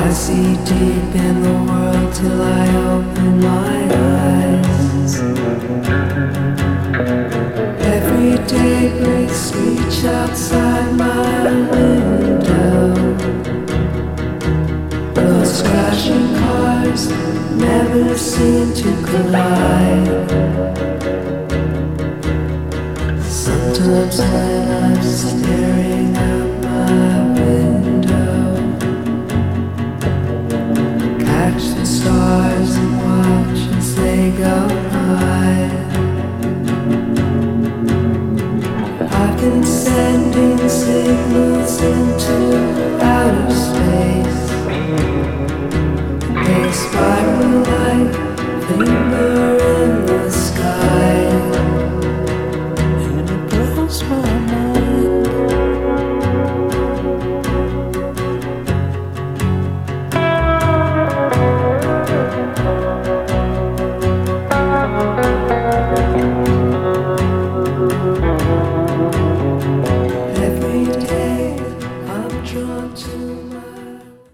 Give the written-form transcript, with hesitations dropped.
I see deep in the world till I open my eyes. Every day breaks speech outside my window. Those crashing cars never seem to collide. Sometimes when I'm